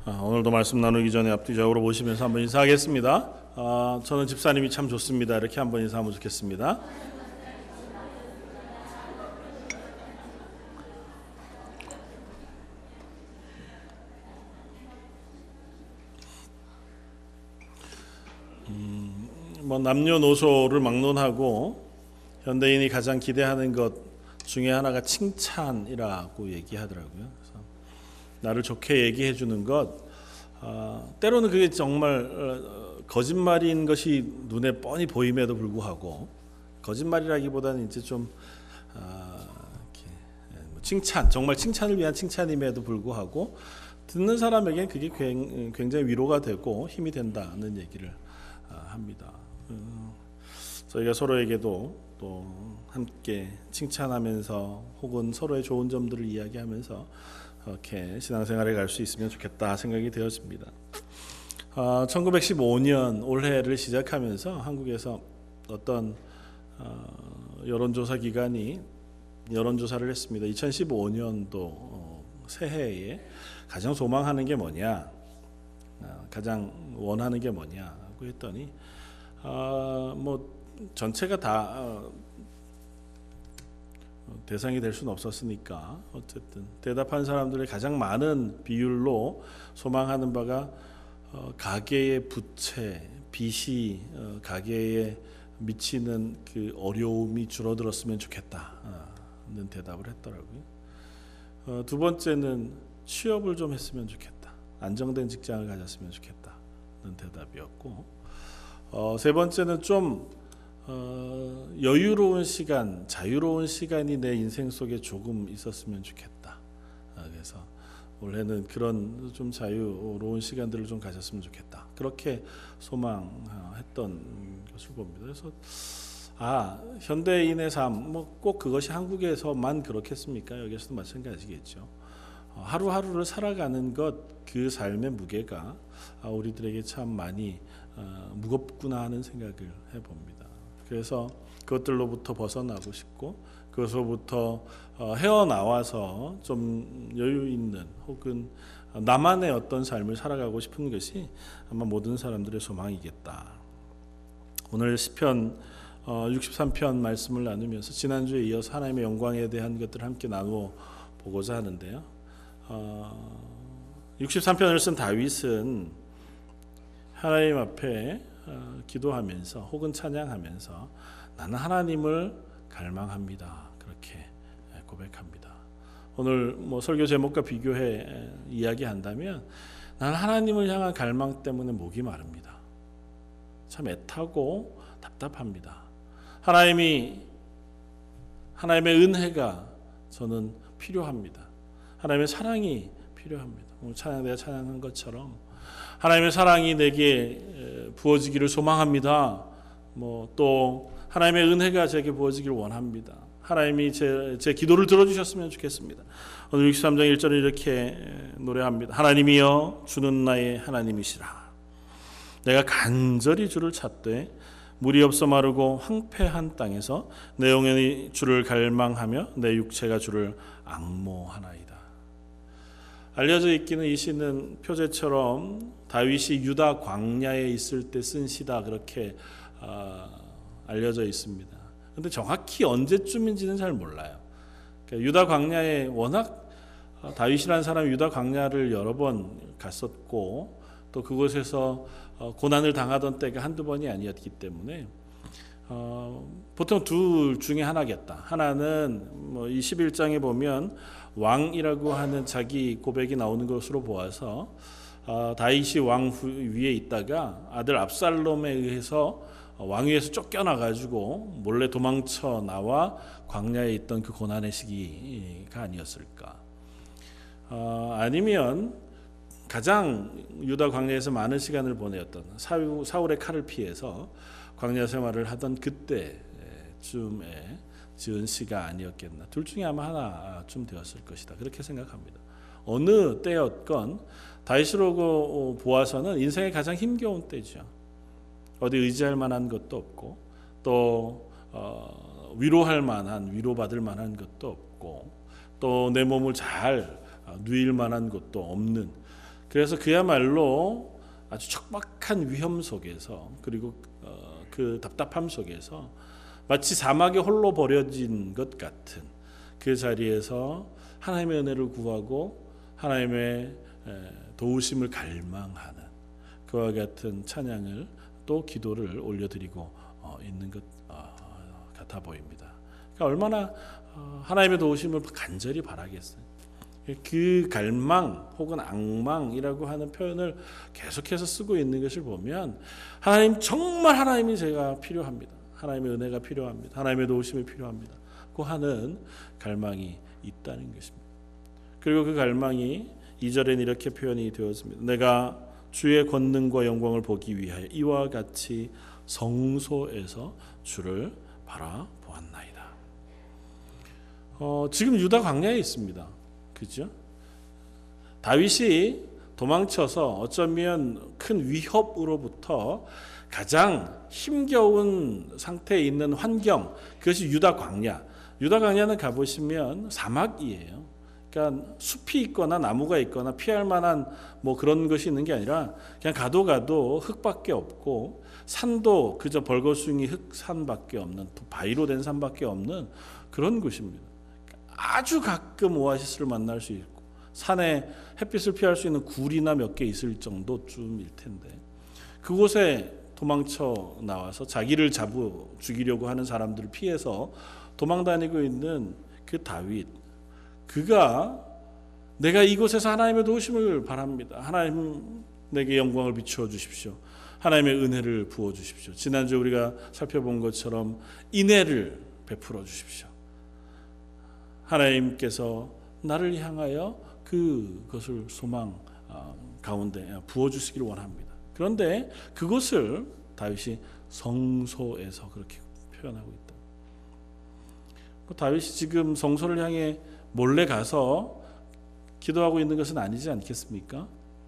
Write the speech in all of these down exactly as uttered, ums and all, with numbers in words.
아, 오늘도 말씀 나누기 전에 앞뒤적으로 보시면서 한번 인사하겠습니다. 아, 저는 집사님이 참 좋습니다. 이렇게 한번 인사하면 좋겠습니다. 음, 뭐 남녀노소를 막론하고 현대인이 가장 기대하는 것 중에 하나가 칭찬이라고 얘기하더라고요. 그래서 나를 좋게 얘기해 주는 것, 어, 때로는 그게 정말 어, 거짓말인 것이 눈에 뻔히 보임에도 불구하고, 거짓말이라기보다는 이제 좀 어, 이렇게, 뭐 칭찬, 정말 칭찬을 위한 칭찬임에도 불구하고 듣는 사람에겐 그게 굉장히 위로가 되고 힘이 된다는 얘기를 어, 합니다. 어, 저희가 서로에게도 또 함께 칭찬하면서 혹은 서로의 좋은 점들을 이야기하면서 이렇게 신앙생활에 갈 수 있으면 좋겠다 생각이 되었습니다. 어, 천구백십오 년 올해를 시작하면서 한국에서 어떤 어, 여론조사 기관이 여론조사를 했습니다. 이천십오 년도 어, 새해에 가장 소망하는 게 뭐냐, 어, 가장 원하는 게 뭐냐고 했더니 어, 뭐 전체가 다 어, 대상이 될 수는 없었으니까 어쨌든 대답한 사람들의 가장 많은 비율로 소망하는 바가 어, 가계의 부채, 빚이 어, 가계에 미치는 그 어려움이 줄어들었으면 좋겠다는 대답을 했더라고요. 어, 두 번째는 취업을 좀 했으면 좋겠다, 안정된 직장을 가졌으면 좋겠다는 대답이었고, 어, 세 번째는 좀 어, 여유로운 시간, 자유로운 시간이 내 인생 속에 조금 있었으면 좋겠다. 아, 그래서 올해는 그런 좀 자유로운 시간들을 좀 가졌으면 좋겠다. 그렇게 소망했던 것을 봅니다. 그래서 아, 현대인의 삶, 뭐 꼭 그것이 한국에서만 그렇겠습니까? 여기서도 마찬가지겠죠. 어, 하루하루를 살아가는 것, 그 삶의 무게가 아, 우리들에게 참 많이 어, 무겁구나 하는 생각을 해봅니다. 그래서 그것들로부터 벗어나고 싶고, 그것으로부터 헤어나와서 좀 여유 있는 혹은 나만의 어떤 삶을 살아가고 싶은 것이 아마 모든 사람들의 소망이겠다. 오늘 시편 육십삼 편 말씀을 나누면서 지난주에 이어서 하나님의 영광에 대한 것들을 함께 나누어 보고자 하는데요. 육십삼 편을 쓴 다윗은 하나님 앞에 어, 기도하면서 혹은 찬양하면서 나는 하나님을 갈망합니다, 그렇게 고백합니다. 오늘 뭐 설교 제목과 비교해 이야기한다면 나는 하나님을 향한 갈망 때문에 목이 마릅니다. 참 애타고 답답합니다. 하나님이 하나님의 은혜가 저는 필요합니다. 하나님의 사랑이 필요합니다. 오늘 찬양 내가 찬양한 것처럼 하나님의 사랑이 내게 부어지기를 소망합니다. 뭐 또 하나님의 은혜가 제게 부어지기를 원합니다. 하나님이 제, 제 기도를 들어주셨으면 좋겠습니다. 오늘 육십삼 장 일 절에 이렇게 노래합니다. 하나님이여 주는 나의 하나님이시라. 내가 간절히 주를 찾되 물이 없어 마르고 황폐한 땅에서 내 영혼이 주를 갈망하며 내 육체가 주를 앙모하나이다. 알려져 있기는 이 시는 표제처럼 다윗이 유다 광야에 있을 때 쓴 시다, 그렇게 어, 알려져 있습니다. 그런데 정확히 언제쯤인지는 잘 몰라요. 그러니까 유다 광야에 워낙 어, 다윗이라는 사람이 유다 광야를 여러 번 갔었고 또 그곳에서 어, 고난을 당하던 때가 한두 번이 아니었기 때문에 어, 보통 둘 중에 하나겠다. 하나는 뭐 이 십일 장에 보면 왕이라고 하는 자기 고백이 나오는 것으로 보아서 어, 다윗이 왕 위에 있다가 아들 압살롬에 의해서 왕위에서 쫓겨나가지고 몰래 도망쳐 나와 광야에 있던 그 고난의 시기가 아니었을까. 어, 아니면 가장 유다 광야에서 많은 시간을 보내었던 사울의 칼을 피해서 광야 생활을 하던 그때쯤에 지은 시가 아니었겠나. 둘 중에 아마 하나쯤 되었을 것이다, 그렇게 생각합니다. 어느 때였건 다윗으로 보아서는 인생의 가장 힘겨운 때죠. 어디 의지할 만한 것도 없고 또 어, 위로할 만한, 위로받을 만한 것도 없고 또 내 몸을 잘 누일 만한 것도 없는 그래서 그야말로 아주 척박한 위험 속에서 그리고 어, 그 답답함 속에서 마치 사막에 홀로 버려진 것 같은 그 자리에서 하나님의 은혜를 구하고 하나님의 도우심을 갈망하는 그와 같은 찬양을 또 기도를 올려드리고 있는 것 같아 보입니다. 그러니까 얼마나 하나님의 도우심을 간절히 바라겠어요. 그 갈망 혹은 앙망이라고 하는 표현을 계속해서 쓰고 있는 것을 보면 하나님 정말 하나님이 제가 필요합니다. 하나님의 은혜가 필요합니다. 하나님의 도우심이 필요합니다. 고 하는 갈망이 있다는 것입니다. 그리고 그 갈망이 이 절에는 이렇게 표현이 되었습니다. 내가 주의 권능과 영광을 보기 위하여 이와 같이 성소에서 주를 바라보았나이다. 어, 지금 유다 광야에 있습니다. 그죠? 다윗이 도망쳐서 어쩌면 큰 위협으로부터 가장 힘겨운 상태에 있는 환경, 그것이 유다 광야. 유다 광야는 가보시면 사막이에요. 그러니까 숲이 있거나 나무가 있거나 피할 만한 뭐 그런 것이 있는 게 아니라 그냥 가도 가도 흙밖에 없고 산도 그저 벌거숭이 흙산밖에 없는 바위로 된 산밖에 없는 그런 곳입니다. 아주 가끔 오아시스를 만날 수 있고 산에 햇빛을 피할 수 있는 굴이나 몇 개 있을 정도쯤일 텐데 그곳에 도망쳐 나와서 자기를 잡아 죽이려고 하는 사람들을 피해서 도망다니고 있는 그 다윗, 그가 내가 이곳에서 하나님의 도우심을 바랍니다. 하나님 내게 영광을 비추어 주십시오. 하나님의 은혜를 부어 주십시오. 지난주 우리가 살펴본 것처럼 인애를 베풀어 주십시오. 하나님께서 나를 향하여 그것을 소망 가운데 부어주시기를 원합니다. 그런데 그것을 다윗이 성소에서 그렇게 표현하고 있다. 다윗이 지금 성소를 향해 몰래 가서 기도하고 있는 것은 아니지 않겠습니까?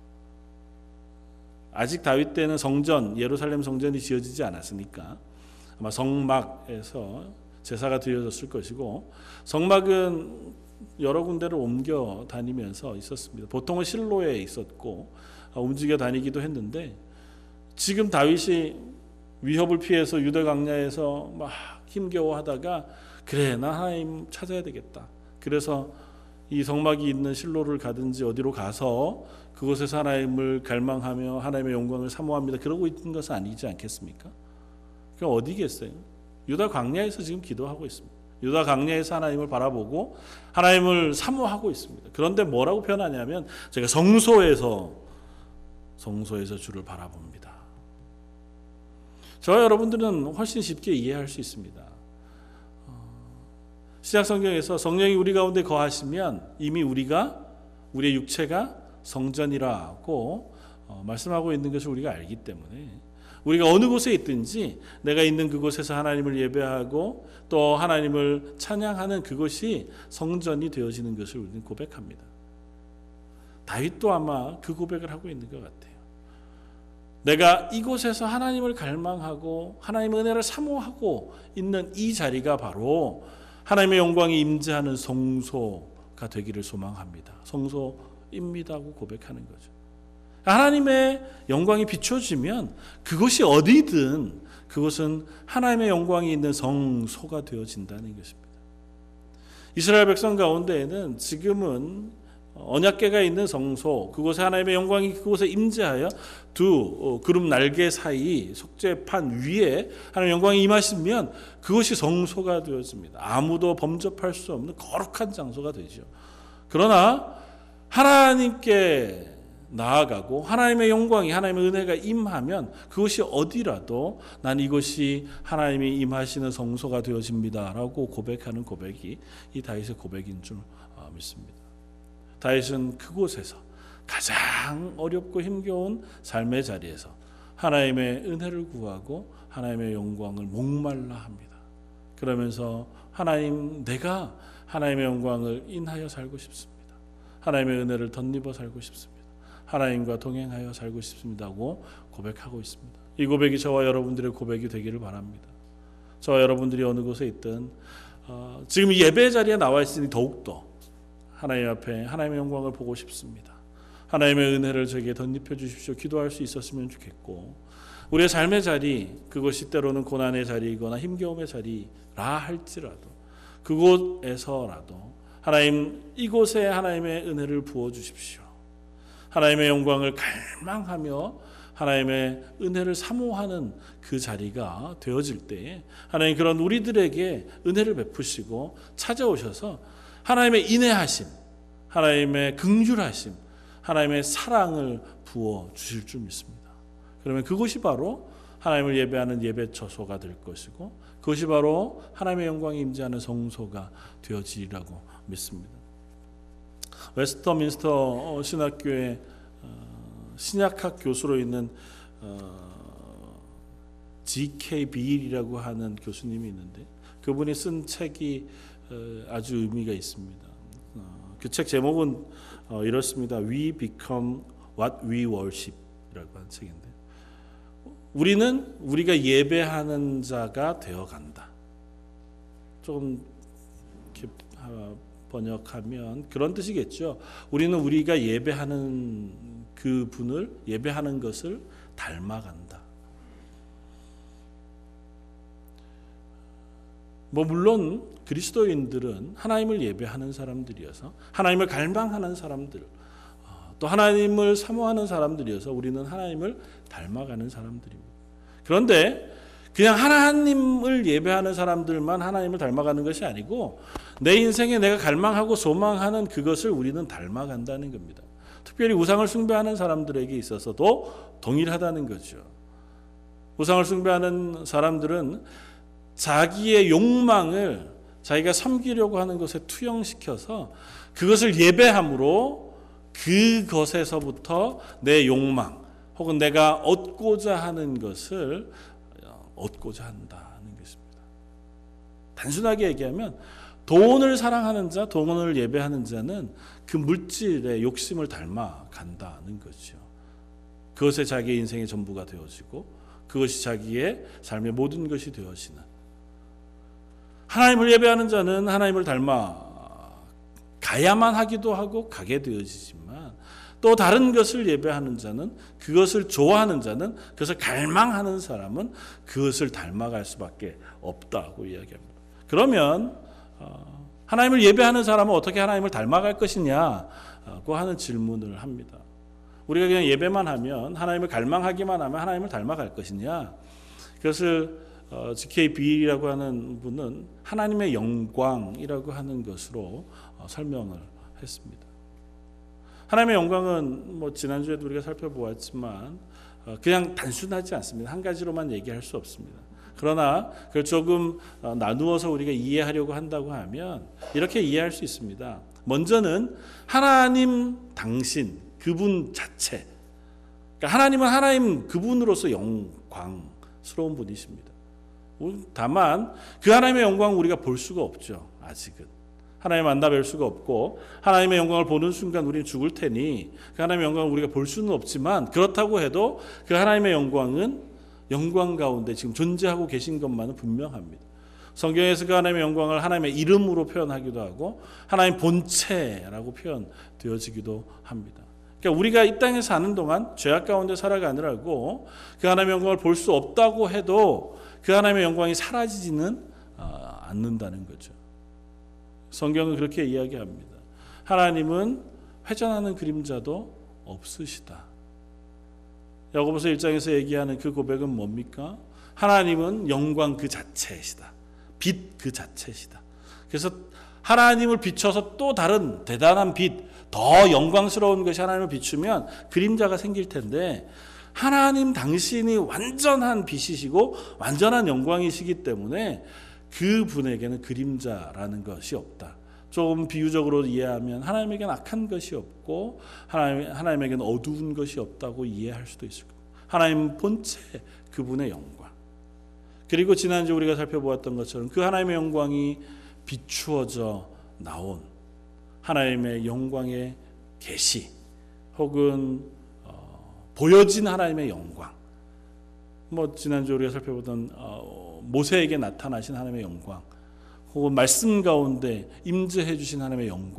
아직 다윗 때는 성전, 예루살렘 성전이 지어지지 않았으니까 아마 성막에서 제사가 드려졌을 것이고 성막은 여러 군데를 옮겨 다니면서 있었습니다. 보통은 실로에 있었고 움직여 다니기도 했는데 지금 다윗이 위협을 피해서 유다 광야에서 막 힘겨워하다가 그래 나 하나님 찾아야 되겠다. 그래서 이 성막이 있는 실로를 가든지 어디로 가서 그곳에서 하나님을 갈망하며 하나님의 영광을 사모합니다. 그러고 있는 것은 아니지 않겠습니까? 그럼 어디겠어요? 유다 광야에서 지금 기도하고 있습니다. 유다 광야에서 하나님을 바라보고 하나님을 사모하고 있습니다. 그런데 뭐라고 표현하냐면 제가 성소에서 성소에서 주를 바라봅니다. 저와 여러분들은 훨씬 쉽게 이해할 수 있습니다. 신약 성경에서 성령이 우리 가운데 거하시면 이미 우리가 우리의 육체가 성전이라고 말씀하고 있는 것을 우리가 알기 때문에 우리가 어느 곳에 있든지 내가 있는 그곳에서 하나님을 예배하고 또 하나님을 찬양하는 그것이 성전이 되어지는 것을 우리는 고백합니다. 다윗도 아마 그 고백을 하고 있는 것 같아요. 내가 이곳에서 하나님을 갈망하고 하나님의 은혜를 사모하고 있는 이 자리가 바로 하나님의 영광이 임재하는 성소가 되기를 소망합니다. 성소입니다고 고백하는 거죠. 하나님의 영광이 비춰지면 그것이 어디든 그것은 하나님의 영광이 있는 성소가 되어진다는 것입니다. 이스라엘 백성 가운데에는 지금은 언약궤가 있는 성소, 그곳에 하나님의 영광이 그곳에 임재하여 두 그룹 날개 사이 속죄판 위에 하나님의 영광이 임하시면 그것이 성소가 되어집니다. 아무도 범접할 수 없는 거룩한 장소가 되죠. 그러나 하나님께 나아가고 하나님의 영광이 하나님의 은혜가 임하면 그것이 어디라도 난 이것이 하나님이 임하시는 성소가 되어집니다라고 고백하는 고백이 이 다윗의 고백인 줄 믿습니다. 다윗은 그곳에서 가장 어렵고 힘겨운 삶의 자리에서 하나님의 은혜를 구하고 하나님의 영광을 목말라 합니다. 그러면서 하나님 내가 하나님의 영광을 인하여 살고 싶습니다. 하나님의 은혜를 덧입어 살고 싶습니다. 하나님과 동행하여 살고 싶습니다고 고백하고 있습니다. 이 고백이 저와 여러분들의 고백이 되기를 바랍니다. 저와 여러분들이 어느 곳에 있든 어, 지금 예배 자리에 나와 있으니 더욱더 하나님 앞에 하나님의 영광을 보고 싶습니다. 하나님의 은혜를 저에게 덧입혀 주십시오. 기도할 수 있었으면 좋겠고, 우리의 삶의 자리, 그것이 때로는 고난의 자리이거나 힘겨움의 자리라 할지라도 그곳에서라도 하나님, 이곳에 하나님의 은혜를 부어 주십시오. 하나님의 영광을 갈망하며 하나님의 은혜를 사모하는 그 자리가 되어질 때에 하나님 그런 우리들에게 은혜를 베푸시고 찾아오셔서 하나님의 인애하심, 하나님의 긍휼하심, 하나님의 사랑을 부어 주실 줄 믿습니다. 그러면 그것이 바로 하나님을 예배하는 예배 처소가 될 것이고, 그것이 바로 하나님의 영광이 임재하는 성소가 되어지리라고 믿습니다. 웨스터민스터 신학교의 신약학 교수로 있는 지 케이 비일이라고 하는 교수님이 있는데, 그분이 쓴 책이 아주 의미가 있습니다. 그 책 제목은 이렇습니다. We become what we worship이라고 하는 책인데, 우리는 우리가 예배하는 자가 되어간다. 조금 이렇게 번역하면 그런 뜻이겠죠. 우리는 우리가 예배하는 그 분을, 예배하는 것을 닮아간다. 뭐 물론 그리스도인들은 하나님을 예배하는 사람들이어서, 하나님을 갈망하는 사람들, 또 하나님을 사모하는 사람들이어서 우리는 하나님을 닮아가는 사람들입니다. 그런데 그냥 하나님을 예배하는 사람들만 하나님을 닮아가는 것이 아니고, 내 인생에 내가 갈망하고 소망하는 그것을 우리는 닮아간다는 겁니다. 특별히 우상을 숭배하는 사람들에게 있어서도 동일하다는 거죠. 우상을 숭배하는 사람들은 자기의 욕망을 자기가 섬기려고 하는 것에 투영시켜서 그것을 예배함으로 그것에서부터 내 욕망 혹은 내가 얻고자 하는 것을 얻고자 한다는 것입니다. 단순하게 얘기하면 돈을 사랑하는 자, 돈을 예배하는 자는 그 물질의 욕심을 닮아간다는 거죠. 그것에 자기의 인생의 전부가 되어지고 그것이 자기의 삶의 모든 것이 되어지는, 하나님을 예배하는 자는 하나님을 닮아 가야만 하기도 하고 가게 되어지지만, 또 다른 것을 예배하는 자는, 그것을 좋아하는 자는, 그것을 갈망하는 사람은 그것을 닮아갈 수밖에 없다고 이야기합니다. 그러면 하나님을 예배하는 사람은 어떻게 하나님을 닮아갈 것이냐고 하는 질문을 합니다. 우리가 그냥 예배만 하면, 하나님을 갈망하기만 하면 하나님을 닮아갈 것이냐? 그것을 지 케이 비일이라고 하는 분은 하나님의 영광이라고 하는 것으로 설명을 했습니다. 하나님의 영광은 뭐 지난주에도 우리가 살펴보았지만 그냥 단순하지 않습니다. 한 가지로만 얘기할 수 없습니다. 그러나 그걸 조금 나누어서 우리가 이해하려고 한다고 하면 이렇게 이해할 수 있습니다. 먼저는 하나님 당신, 그분 자체, 그러니까 하나님은 하나님 그분으로서 영광스러운 분이십니다. 다만 그 하나님의 영광을 우리가 볼 수가 없죠. 아직은 하나님 만나 뵐 수가 없고, 하나님의 영광을 보는 순간 우리는 죽을 테니 그 하나님의 영광을 우리가 볼 수는 없지만, 그렇다고 해도 그 하나님의 영광은 영광 가운데 지금 존재하고 계신 것만은 분명합니다. 성경에서 그 하나님의 영광을 하나님의 이름으로 표현하기도 하고 하나님 본체라고 표현되어지기도 합니다. 그러니까 우리가 이 땅에 사는 동안 죄악 가운데 살아가느라고 그 하나님의 영광을 볼 수 없다고 해도 그 하나님의 영광이 사라지지는 않는다는 거죠. 성경은 그렇게 이야기합니다. 하나님은 회전하는 그림자도 없으시다. 야고보서 일 장에서 얘기하는 그 고백은 뭡니까? 하나님은 영광 그 자체이시다. 빛 그 자체이시다. 그래서 하나님을 비춰서 또 다른 대단한 빛, 더 영광스러운 것이 하나님을 비추면 그림자가 생길 텐데, 하나님 당신이 완전한 빛이시고 완전한 영광이시기 때문에 그분에게는 그림자라는 것이 없다. 조금 비유적으로 이해하면 하나님에게는 악한 것이 없고 하나님, 하나님에게는 어두운 것이 없다고 이해할 수도 있을 겁니다. 하나님 본체, 그분의 영광. 그리고 지난주 우리가 살펴보았던 것처럼 그 하나님의 영광이 비추어져 나온 하나님의 영광의 계시, 혹은 어, 보여진 하나님의 영광. 뭐 지난주 우리가 살펴보던 어, 모세에게 나타나신 하나님의 영광, 혹은 말씀 가운데 임재해 주신 하나님의 영광,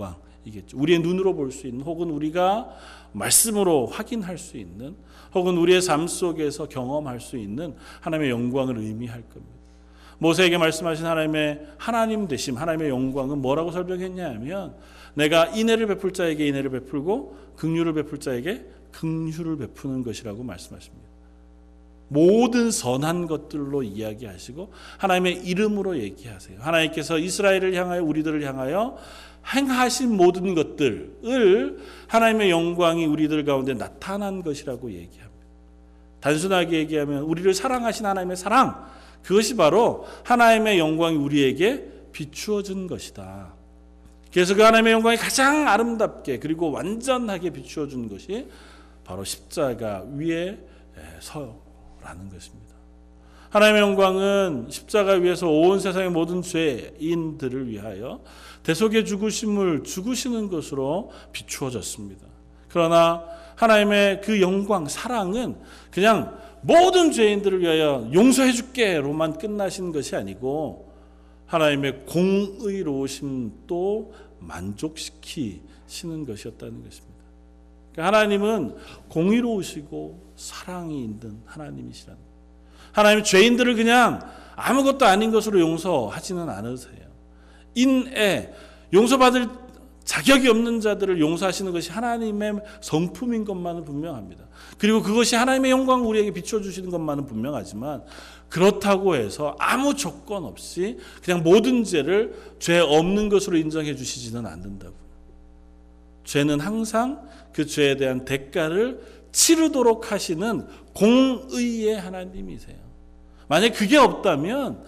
이겠죠. 우리의 눈으로 볼 수 있는, 혹은 우리가 말씀으로 확인할 수 있는, 혹은 우리의 삶 속에서 경험할 수 있는 하나님의 영광을 의미할 겁니다. 모세에게 말씀하신 하나님의 하나님 되심, 하나님의 영광은 뭐라고 설명했냐 하면, 내가 인애를 베풀 자에게 인애를 베풀고 긍휼을 베풀 자에게 긍휼을 베푸는 것이라고 말씀하십니다. 모든 선한 것들로 이야기하시고 하나님의 이름으로 얘기하세요. 하나님께서 이스라엘을 향하여, 우리들을 향하여 행하신 모든 것들을 하나님의 영광이 우리들 가운데 나타난 것이라고 얘기합니다. 단순하게 얘기하면 우리를 사랑하신 하나님의 사랑, 그것이 바로 하나님의 영광이 우리에게 비추어진 것이다. 그래서 그 하나님의 영광이 가장 아름답게 그리고 완전하게 비추어준 것이 바로 십자가 위에 서라는 것입니다. 하나님의 영광은 십자가 위에서 온 세상의 모든 죄인들을 위하여 대속의 죽으심을 죽으시는 것으로 비추어졌습니다. 그러나 하나님의 그 영광, 사랑은 그냥 모든 죄인들을 위하여 용서해 줄게로만 끝나신 것이 아니고 하나님의 공의로우심도 만족시키시는 것이었다는 것입니다. 그러니까 하나님은 공의로우시고 사랑이 있는 하나님이시라는 거예요. 하나님은 죄인들을 그냥 아무것도 아닌 것으로 용서하지는 않으세요. 인애, 용서받을 자격이 없는 자들을 용서하시는 것이 하나님의 성품인 것만은 분명합니다. 그리고 그것이 하나님의 영광을 우리에게 비춰주시는 것만은 분명하지만, 그렇다고 해서 아무 조건 없이 그냥 모든 죄를 죄 없는 것으로 인정해 주시지는 않는다고요. 죄는 항상 그 죄에 대한 대가를 치르도록 하시는 공의의 하나님이세요. 만약 그게 없다면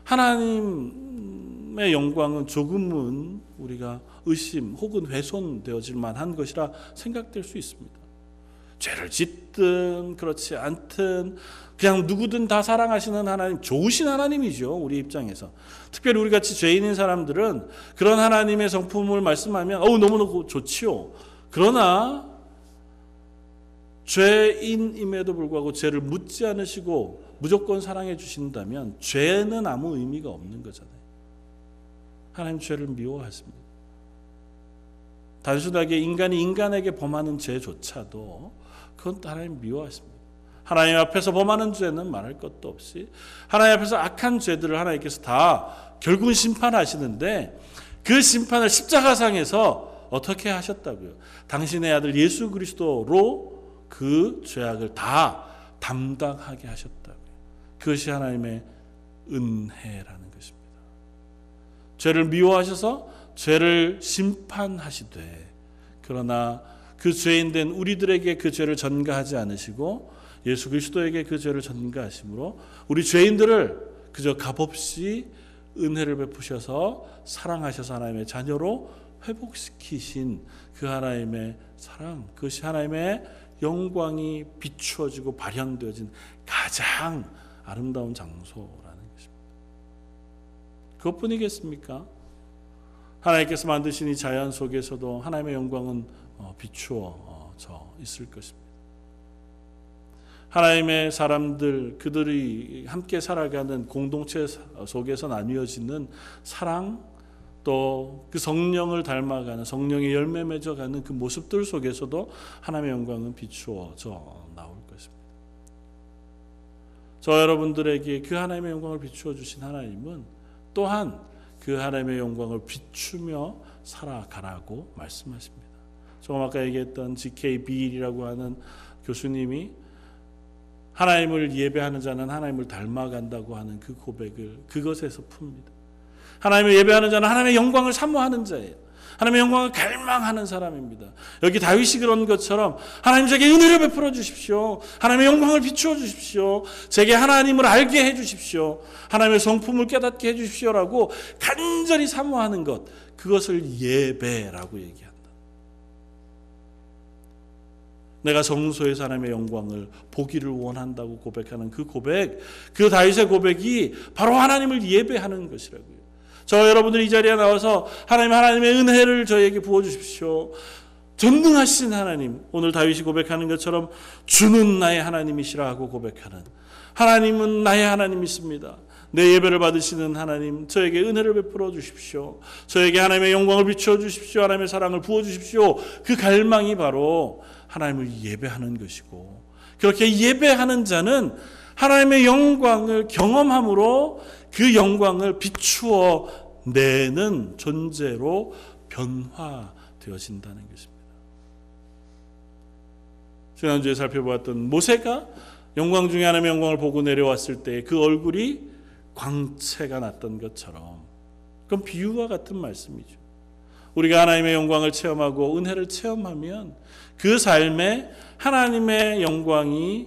하나님의 영광은 조금은 우리가 의심 혹은 훼손되어질 만한 것이라 생각될 수 있습니다. 죄를 짓든 그렇지 않든 그냥 누구든 다 사랑하시는 하나님, 좋으신 하나님이죠. 우리 입장에서. 특별히 우리 같이 죄인인 사람들은 그런 하나님의 성품을 말씀하면 어우 너무너무 좋지요. 그러나 죄인임에도 불구하고 죄를 묻지 않으시고 무조건 사랑해 주신다면 죄는 아무 의미가 없는 거잖아요. 하나님 죄를 미워하십니다. 단순하게 인간이 인간에게 범하는 죄조차도 그건 하나님 미워하십니다. 하나님 앞에서 범하는 죄는 말할 것도 없이 하나님 앞에서 악한 죄들을 하나님께서 다 결국은 심판하시는데, 그 심판을 십자가상에서 어떻게 하셨다고요? 당신의 아들 예수 그리스도로 그 죄악을 다 담당하게 하셨다고요. 그것이 하나님의 은혜라는 것입니다. 죄를 미워하셔서 죄를 심판하시되, 그러나 그 죄인된 우리들에게 그 죄를 전가하지 않으시고 예수 그리스도에게 그 죄를 전가하심으로 우리 죄인들을 그저 값없이 은혜를 베푸셔서 사랑하셔서 하나님의 자녀로 회복시키신 그 하나님의 사랑, 그것이 하나님의 영광이 비추어지고 발현되어진 가장 아름다운 장소라는 것입니다. 그것뿐이겠습니까? 하나님께서 만드신 이 자연 속에서도 하나님의 영광은 비추어져 있을 것입니다. 하나님의 사람들, 그들이 함께 살아가는 공동체 속에서 나뉘어지는 사랑, 또 그 성령을 닮아가는, 성령의 열매 맺어가는 그 모습들 속에서도 하나님의 영광은 비추어져 나올 것입니다. 저 여러분들에게 그 하나님의 영광을 비추어 주신 하나님은 또한 그 하나님의 영광을 비추며 살아가라고 말씀하십니다. 조금 아까 얘기했던 지케이 비일이라고 하는 교수님이 하나님을 예배하는 자는 하나님을 닮아간다고 하는 그 고백을 그것에서 풉니다. 하나님을 예배하는 자는 하나님의 영광을 사모하는 자예요. 하나님의 영광을 갈망하는 사람입니다. 여기 다윗이 그런 것처럼 하나님 제게 은혜를 베풀어 주십시오. 하나님의 영광을 비추어 주십시오. 제게 하나님을 알게 해 주십시오. 하나님의 성품을 깨닫게 해 주십시오라고 간절히 사모하는 것, 그것을 예배라고 얘기한다. 내가 성소에서 하나님의 영광을 보기를 원한다고 고백하는 그 고백, 그 다윗의 고백이 바로 하나님을 예배하는 것이라고요. 저 여러분들 이 자리에 나와서 하나님, 하나님의 은혜를 저에게 부어주십시오. 전능하신 하나님, 오늘 다윗이 고백하는 것처럼 주는 나의 하나님이시라 하고 고백하는, 하나님은 나의 하나님이십니다. 내 예배를 받으시는 하나님, 저에게 은혜를 베풀어 주십시오. 저에게 하나님의 영광을 비추어 주십시오. 하나님의 사랑을 부어 주십시오. 그 갈망이 바로 하나님을 예배하는 것이고, 그렇게 예배하는 자는 하나님의 영광을 경험함으로 그 영광을 비추어 내는 존재로 변화되어진다는 것입니다. 지난주에 살펴보았던 모세가 영광 중에 하나님의 영광을 보고 내려왔을 때 그 얼굴이 광채가 났던 것처럼, 그건 비유와 같은 말씀이죠. 우리가 하나님의 영광을 체험하고 은혜를 체험하면 그 삶에 하나님의 영광이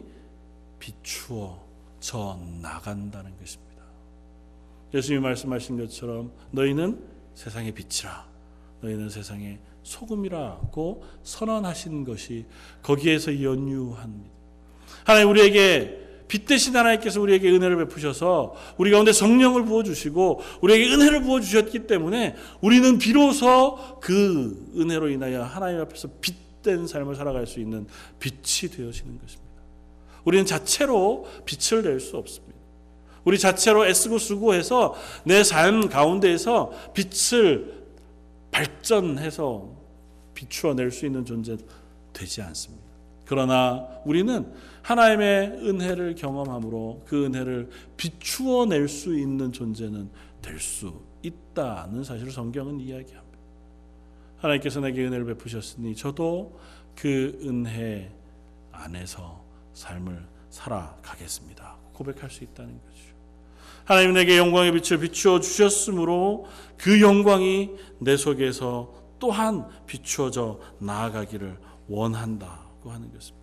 비추어져 나간다는 것입니다. 예수님이 말씀하신 것처럼 너희는 세상의 빛이라, 너희는 세상의 소금이라고 선언하신 것이 거기에서 연유합니다. 하나님 우리에게 빛 대신 하나님께서 우리에게 은혜를 베푸셔서 우리 가운데 성령을 부어주시고 우리에게 은혜를 부어주셨기 때문에 우리는 비로소 그 은혜로 인하여 하나님 앞에서 빛된 삶을 살아갈 수 있는 빛이 되어지는 것입니다. 우리는 자체로 빛을 낼 수 없습니다. 우리 자체로 애쓰고 수고해서 내 삶 가운데에서 빛을 발전해서 비추어낼 수 있는 존재 되지 않습니다. 그러나 우리는 하나님의 은혜를 경험함으로 그 은혜를 비추어낼 수 있는 존재는 될 수 있다는 사실을 성경은 이야기합니다. 하나님께서 내게 은혜를 베푸셨으니 저도 그 은혜 안에서 삶을 살아가겠습니다. 고백할 수 있다는 거죠. 하나님 내게 영광의 빛을 비추어 주셨으므로 그 영광이 내 속에서 또한 비추어져 나아가기를 원한다고 하는 것입니다.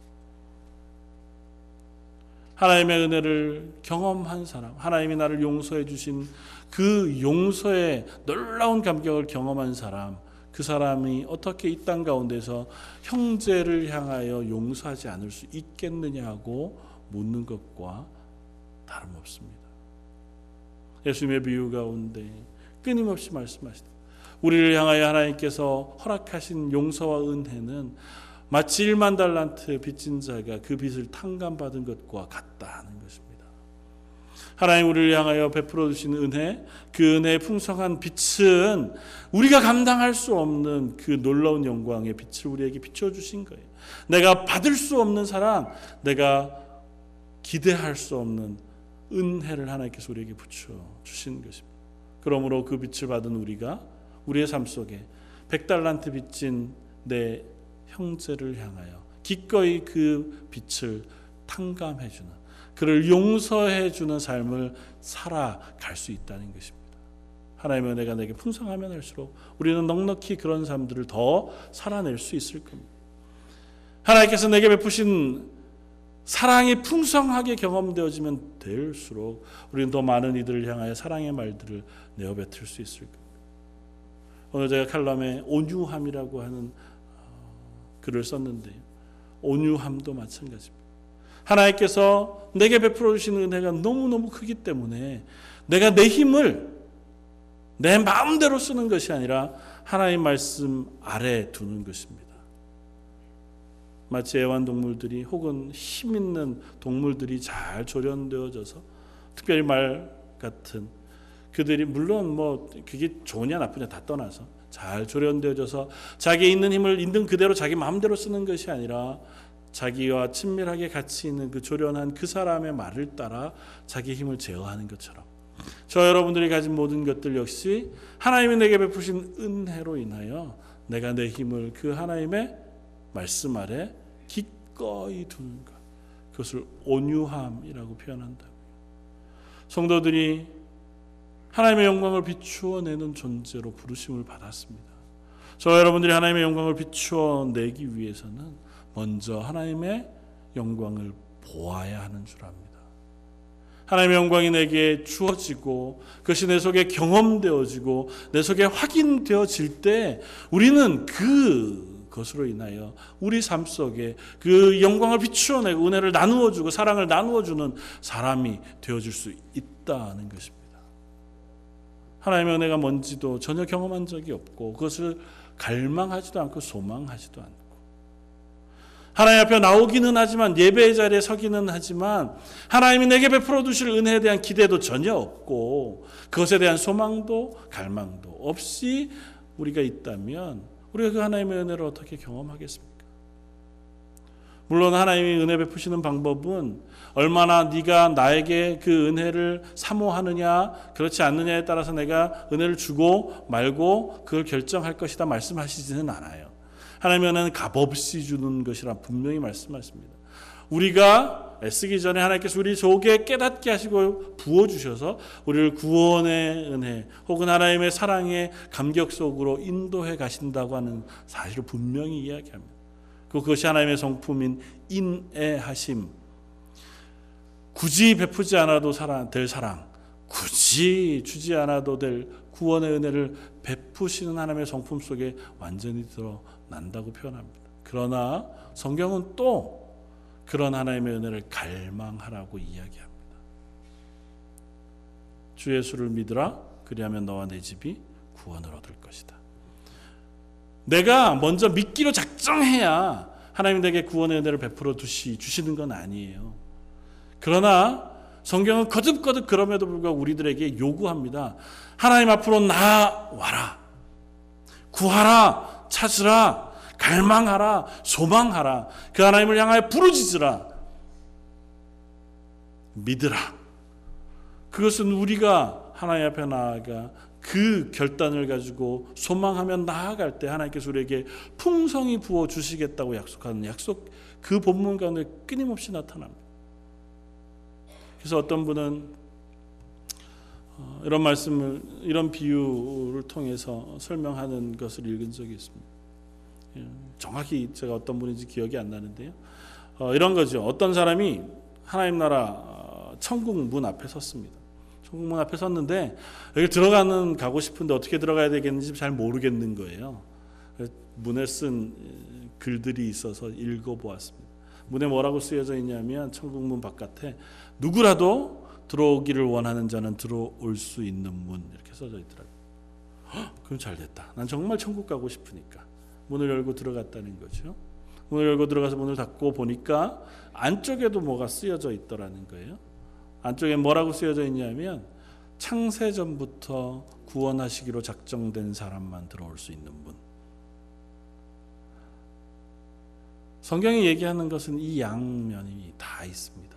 하나님의 은혜를 경험한 사람, 하나님이 나를 용서해 주신 그 용서의 놀라운 감격을 경험한 사람, 그 사람이 어떻게 이 땅 가운데서 형제를 향하여 용서하지 않을 수 있겠느냐고 묻는 것과 다름없습니다. 예수님의 비유 가운데 끊임없이 말씀하시다. 우리를 향하여 하나님께서 허락하신 용서와 은혜는 마치 일만 달란트 빚진 자가 그 빚을 탕감받은 것과 같다는 것입니다. 하나님 우리를 향하여 베풀어 주신 은혜, 그 은혜의 풍성한 빛은 우리가 감당할 수 없는 그 놀라운 영광의 빛을 우리에게 비춰 주신 거예요. 내가 받을 수 없는 사랑, 내가 기대할 수 없는 은혜를 하나님께서 우리에게 붙여 주신 것입니다. 그러므로 그 빛을 받은 우리가 우리의 삶 속에 백 달란트 빚진 내 형제를 향하여 기꺼이 그 빛을 탕감해주는, 그를 용서해주는 삶을 살아갈 수 있다는 것입니다. 하나님의 은혜가 내게 풍성하면 할수록 우리는 넉넉히 그런 삶들을 더 살아낼 수 있을 겁니다. 하나님께서 내게 베푸신 사랑이 풍성하게 경험되어지면 될수록 우리는 더 많은 이들을 향하여 사랑의 말들을 내어뱉을 수 있을 겁니다. 오늘 제가 칼럼에 온유함이라고 하는 글을 썼는데요. 온유함도 마찬가지입니다. 하나님께서 내게 베풀어 주시는 은혜가 너무너무 크기 때문에 내가 내 힘을 내 마음대로 쓰는 것이 아니라 하나님 말씀 아래 두는 것입니다. 마치 애완동물들이 혹은 힘 있는 동물들이 잘 조련되어져서, 특별히 말 같은 그들이 물론 뭐 그게 좋으냐 나쁘냐 다 떠나서 잘 조련되어져서 자기의 있는 힘을 있는 그대로 자기 마음대로 쓰는 것이 아니라 자기와 친밀하게 같이 있는 그 조련한 그 사람의 말을 따라 자기의 힘을 제어하는 것처럼 저 여러분들이 가진 모든 것들 역시 하나님이 내게 베푸신 은혜로 인하여 내가 내 힘을 그 하나님의 말씀 아래 기꺼이 두는 것, 그것을 온유함이라고 표현한다고요. 성도들이 하나님의 영광을 비추어 내는 존재로 부르심을 받았습니다. 저와 여러분들이 하나님의 영광을 비추어 내기 위해서는 먼저 하나님의 영광을 보아야 하는 줄 압니다. 하나님의 영광이 내게 주어지고 그것이 내 속에 경험되어지고 내 속에 확인되어질 때 우리는 그 것으로 인하여 우리 삶 속에 그 영광을 비추어내고 은혜를 나누어주고 사랑을 나누어주는 사람이 되어줄 수 있다는 것입니다. 하나님의 은혜가 뭔지도 전혀 경험한 적이 없고 그것을 갈망하지도 않고 소망하지도 않고 하나님 앞에 나오기는 하지만 예배의 자리에 서기는 하지만 하나님이 내게 베풀어 주실 은혜에 대한 기대도 전혀 없고 그것에 대한 소망도 갈망도 없이 우리가 있다면 우리가 그 하나님의 은혜를 어떻게 경험하겠습니까? 물론 하나님이 은혜 베푸시는 방법은 얼마나 네가 나에게 그 은혜를 사모하느냐 그렇지 않느냐에 따라서 내가 은혜를 주고 말고 그걸 결정할 것이다 말씀하시지는 않아요. 하나님의 은혜는 값없이 주는 것이라 분명히 말씀하십니다. 우리가 애쓰기 전에 하나님께서 우리 속에 깨닫게 하시고 부어주셔서 우리를 구원의 은혜 혹은 하나님의 사랑의 감격 속으로 인도해 가신다고 하는 사실을 분명히 이야기합니다. 그것이 하나님의 성품인 인애하심, 굳이 베푸지 않아도 될 사랑, 굳이 주지 않아도 될 구원의 은혜를 베푸시는 하나님의 성품 속에 완전히 드러난다고 표현합니다. 그러나 성경은 또 그런 하나님의 은혜를 갈망하라고 이야기합니다. 주 예수를 믿으라. 그리하면 너와 내 집이 구원을 얻을 것이다. 내가 먼저 믿기로 작정해야 하나님 내게 구원의 은혜를 베풀어 두시, 주시는 건 아니에요. 그러나 성경은 거듭거듭 그럼에도 불구하고 우리들에게 요구합니다. 하나님 앞으로 나와라. 구하라. 찾으라. 갈망하라. 소망하라. 그 하나님을 향하여 부르짖으라. 믿으라. 그것은 우리가 하나님 앞에 나아가 그 결단을 가지고 소망하며 나아갈 때 하나님께서 우리에게 풍성히 부어주시겠다고 약속하는 약속, 그 본문 가운데 끊임없이 나타납니다. 그래서 어떤 분은 이런 말씀을, 이런 비유를 통해서 설명하는 것을 읽은 적이 있습니다. 정확히 제가 어떤 분인지 기억이 안 나는데요. 이런 거죠. 어떤 사람이 하나님 나라 천국 문 앞에 섰습니다. 천국 문 앞에 섰는데 여기 들어가는 가고 싶은데 어떻게 들어가야 되겠는지 잘 모르겠는 거예요. 문에 쓴 글들이 있어서 읽어보았습니다. 문에 뭐라고 쓰여져 있냐면 천국 문 바깥에 누구라도 들어오기를 원하는 자는 들어올 수 있는 문 이렇게 써져 있더라고요. 헉, 그럼 잘 됐다. 난 정말 천국 가고 싶으니까 문을 열고 들어갔다는 거죠. 문을 열고 들어가서 문을 닫고 보니까 안쪽에도 뭐가 쓰여져 있더라는 거예요. 안쪽에 뭐라고 쓰여져 있냐면 창세전부터 구원하시기로 작정된 사람만 들어올 수 있는 문. 성경이 얘기하는 것은 이 양면이 다 있습니다.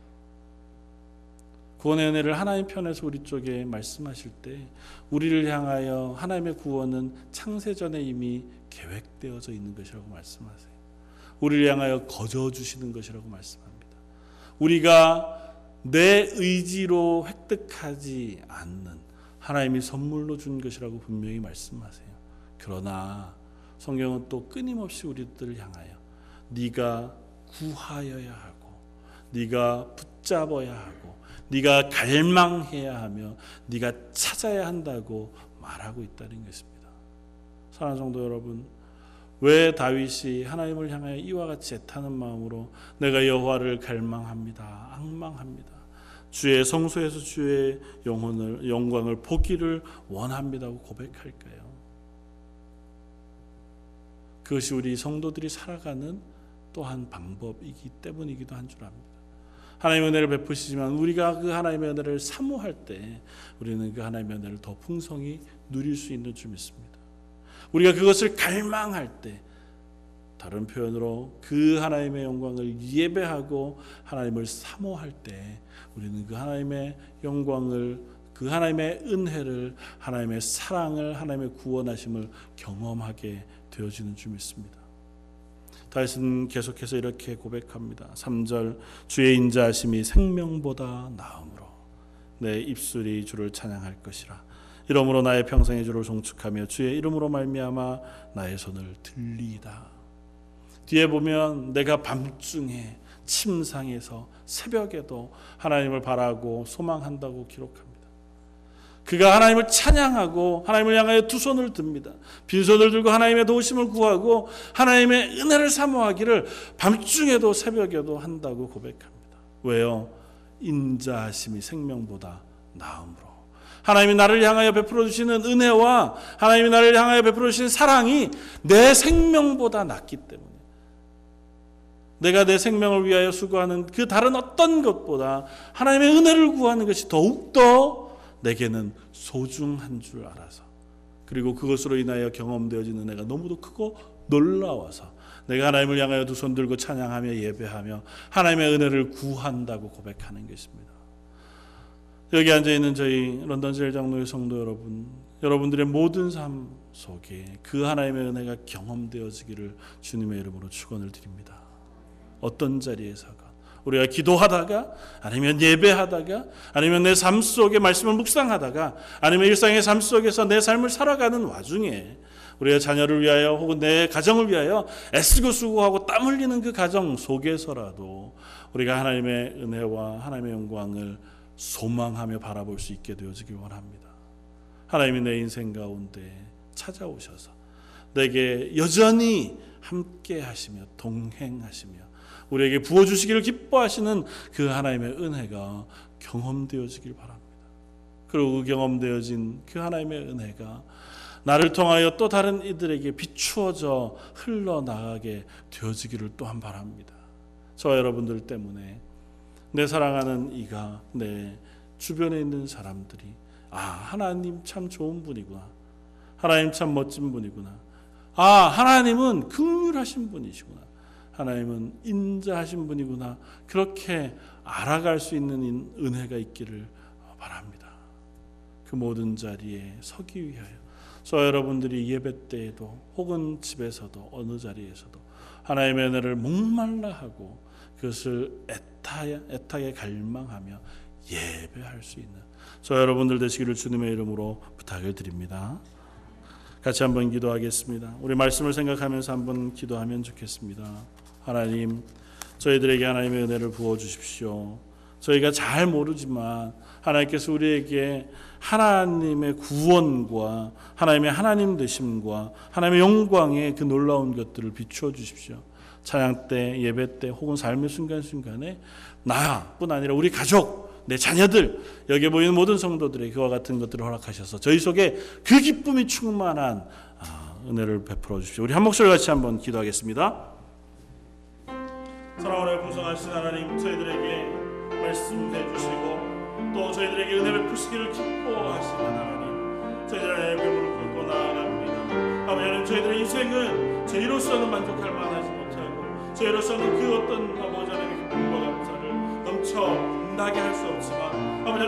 구원의 은혜를 하나님 편에서 우리 쪽에 말씀하실 때 우리를 향하여 하나님의 구원은 창세전에 이미 계획되어져 있는 것이라고 말씀하세요. 우리를 향하여 거저 주시는 것이라고 말씀합니다. 우리가 내 의지로 획득하지 않는 하나님이 선물로 준 것이라고 분명히 말씀하세요. 그러나 성경은 또 끊임없이 우리들을 향하여 네가 구하여야 하고 네가 붙잡아야 하고 네가 갈망해야 하며 네가 찾아야 한다고 말하고 있다는 것입니다. 사랑하는 성도 여러분, 왜 다윗이 하나님을 향하여 이와 같이 애타는 마음으로 내가 여호와를 갈망합니다, 앙망합니다, 주의 성소에서 주의 영혼을 영광을 보기를 원합니다고 고백할까요? 그것이 우리 성도들이 살아가는 또한 방법이기 때문이기도 한 줄 압니다. 하나님의 은혜를 베푸시지만 우리가 그 하나님의 은혜를 사모할 때 우리는 그 하나님의 은혜를 더 풍성히 누릴 수 있는 줄 믿습니다. 우리가 그것을 갈망할 때, 다른 표현으로 그 하나님의 영광을 예배하고 하나님을 사모할 때 우리는 그 하나님의 영광을, 그 하나님의 은혜를, 하나님의 사랑을, 하나님의 구원하심을 경험하게 되어지는 줄 믿습니다. 다윗은 계속해서 이렇게 고백합니다. 삼 절, 주의 인자하심이 생명보다 나음으로 내 입술이 주를 찬양할 것이라. 이러므로 나의 평생의 주를 송축하며 주의 이름으로 말미암아 나의 손을 들리이다. 뒤에 보면 내가 밤중에 침상에서 새벽에도 하나님을 바라고 소망한다고 기록합니다. 그가 하나님을 찬양하고 하나님을 향하여 두 손을 듭니다. 빈손을 들고 하나님의 도우심을 구하고 하나님의 은혜를 사모하기를 밤중에도 새벽에도 한다고 고백합니다. 왜요? 인자하심이 생명보다 나음으로. 하나님이 나를 향하여 베풀어 주시는 은혜와 하나님이 나를 향하여 베풀어 주시는 사랑이 내 생명보다 낫기 때문에 내가 내 생명을 위하여 수고하는 그 다른 어떤 것보다 하나님의 은혜를 구하는 것이 더욱더 내게는 소중한 줄 알아서, 그리고 그것으로 인하여 경험되어진 은혜가 너무도 크고 놀라워서 내가 하나님을 향하여 두 손 들고 찬양하며 예배하며 하나님의 은혜를 구한다고 고백하는 것입니다. 여기 앉아있는 저희 런던 제일장로의 성도 여러분, 여러분들의 모든 삶 속에 그 하나님의 은혜가 경험되어지기를 주님의 이름으로 축원을 드립니다. 어떤 자리에서가, 우리가 기도하다가, 아니면 예배하다가, 아니면 내 삶 속에 말씀을 묵상하다가, 아니면 일상의 삶 속에서 내 삶을 살아가는 와중에 우리의 자녀를 위하여 혹은 내 가정을 위하여 애쓰고 수고하고 땀 흘리는 그 가정 속에서라도 우리가 하나님의 은혜와 하나님의 영광을 소망하며 바라볼 수 있게 되어지길 원합니다. 하나님이 내 인생 가운데 찾아오셔서 내게 여전히 함께 하시며 동행하시며 우리에게 부어주시기를 기뻐하시는 그 하나님의 은혜가 경험되어지길 바랍니다. 그리고 그 경험되어진 그 하나님의 은혜가 나를 통하여 또 다른 이들에게 비추어져 흘러나가게 되어지기를 또한 바랍니다. 저와 여러분들 때문에 내 사랑하는 이가, 내 주변에 있는 사람들이 아, 하나님 참 좋은 분이구나, 하나님 참 멋진 분이구나, 아, 하나님은 긍휼하신 분이시구나, 하나님은 인자하신 분이구나, 그렇게 알아갈 수 있는 은혜가 있기를 바랍니다. 그 모든 자리에 서기 위하여 저 여러분들이 예배 때에도 혹은 집에서도 어느 자리에서도 하나님의 은혜를 목말라 하고 그것을 애타게, 애타게 갈망하며 예배할 수 있는 저 여러분들 되시기를 주님의 이름으로 부탁을 드립니다. 같이 한번 기도하겠습니다. 우리 말씀을 생각하면서 한번 기도하면 좋겠습니다. 하나님, 저희들에게 하나님의 은혜를 부어주십시오. 저희가 잘 모르지만 하나님께서 우리에게 하나님의 구원과 하나님의 하나님 되심과 하나님의 영광의 그 놀라운 것들을 비추어 주십시오. 찬양 때, 예배 때, 혹은 삶의 순간순간에 나뿐 아니라 우리 가족, 내 자녀들, 여기에 모이는 모든 성도들에게 그와 같은 것들을 허락하셔서 저희 속에 그 기쁨이 충만한 은혜를 베풀어 주십시오. 우리 한 목소리 같이 한번 기도하겠습니다. 사랑하는 풍성하신 하나님, 저희들에게 말씀해 주시고 또 저희들에게 은혜 베푸시기를 기뻐하시는 하나님, 저희들 안에 배부를 꿇고 나아갑니다. 아버지 하나님, 저희들의 인생은 저희로서는 만족할 만하지 못하고 저희로서는 그 어떤 아버지 하나님의 기쁨과 감사를 넘쳐 나게 할 수 없지만 아버지